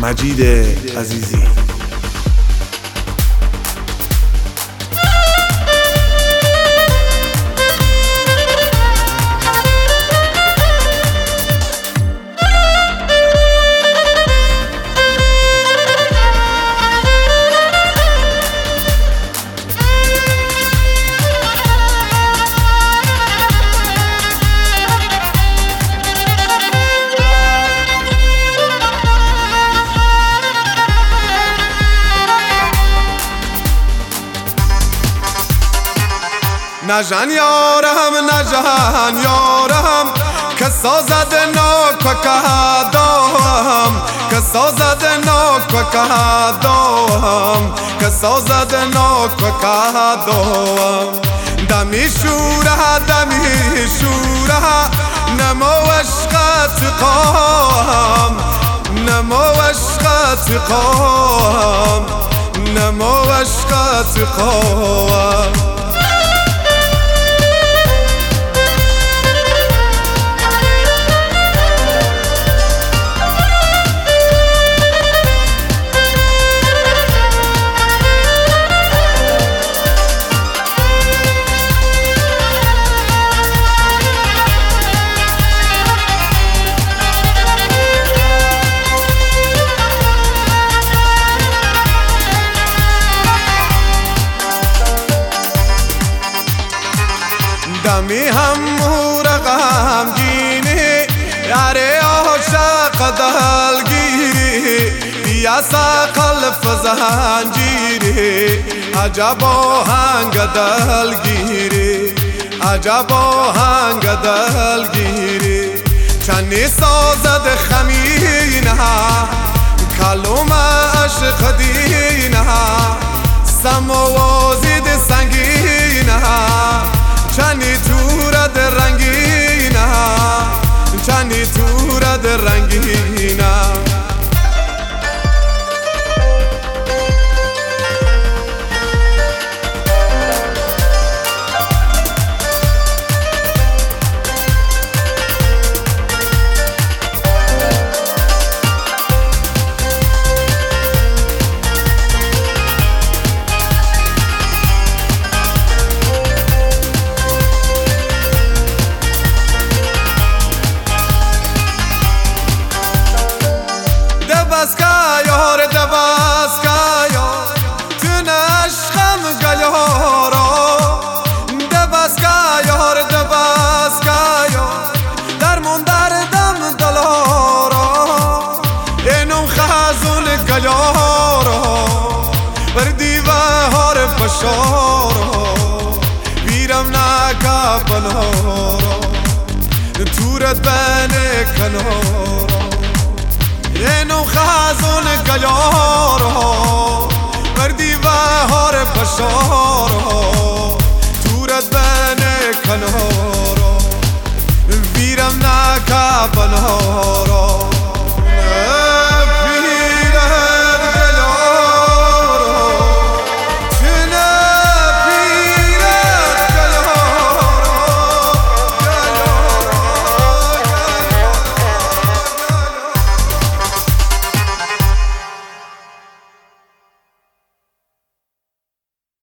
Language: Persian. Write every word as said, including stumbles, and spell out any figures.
مجید عزیزی. نجان یارم نجان یارم که سازد ناک و کهدام که سازد ناک و کهدام که سازد ناک و کهدام دمی شوره دمی شوره نمو عشقت قام نمو عشقت قام نمو عشقت قام دمی هم غمگینی یاره عاشق دلگیری بیا سقل زنجیری عجب آهنگ دلگیری عجب آهنگ دلگیری چنی سازد خمینه کلوم عشق دینه سموازید سنگینه چنی تورد رنگینه چنی تورد رنگینه دباسکایار دباسکایار تو نشخم گیارا دباسکایار دباسکایار درمون دردم دلارا اینم خزون گیارا بر دیوار بشارا بیرم نکا بنارا تورت بین کنارا اینو خزون گیارا بر دیوار پشارا تورت